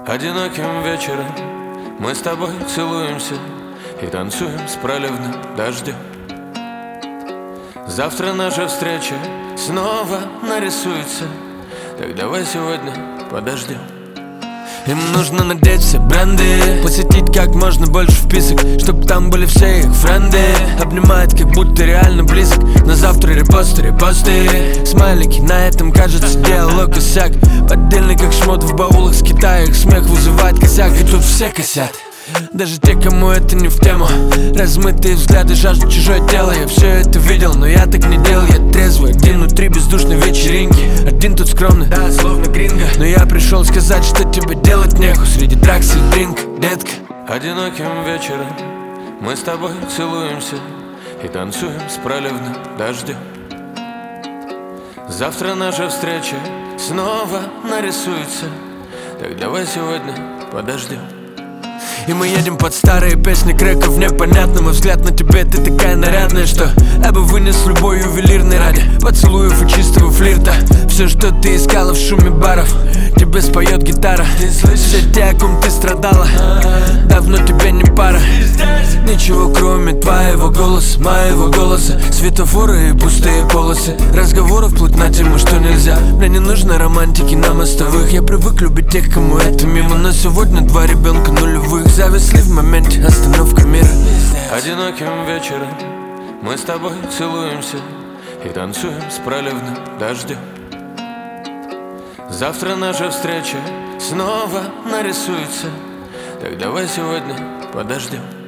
Одиноким вечером мы с тобой целуемся и танцуем с проливным дождем. Завтра наша встреча снова нарисуется, так давай сегодня подождем. Им нужно надеть все бренды, посетить как можно больше вписок, чтоб там были все их френды. Обнимает, как будто реально близок, но завтра репосты. Смайлики, на этом кажется диалог косяк. Поддельный как шмот в баулах с Китая. Их смех вызывает косяк, и тут все косят. Даже те, кому это не в тему. Размытые взгляды, жажда чужое тело. Я все это видел, но я так не делал. Я трезвый, один внутри бездушной вечеринки. Один тут скромный, да, словно гринго. Но я пришел сказать, что тебе делать нехуй среди дракс и дринк, детка. Одиноким вечером мы с тобой целуемся и танцуем с проливным дождем. Завтра наша встреча снова нарисуется, так давай сегодня подождем. И мы едем под старые песни Крэков непонятно. Мой взгляд на тебе, ты такая нарядная, что я бы вынес любой ювелирной ради поцелуев и чистого флирта. Все, что ты искала в шуме баров, тебе споет гитара. Все те, о ком ты страдала, давно тебе не пара. Ничего кроме твоего голоса, моего голоса. Светофоры и пустые полосы, разговоров вплоть на тему, что нельзя. Мне не нужно романтики на мостовых. Я привык любить тех, кому это мимо. Но сегодня два ребенка нулевых зависли в моменте, остановка мира. Одиноким вечером мы с тобой целуемся и танцуем с проливным дождем. Завтра наша встреча снова нарисуется, так давай сегодня подождем.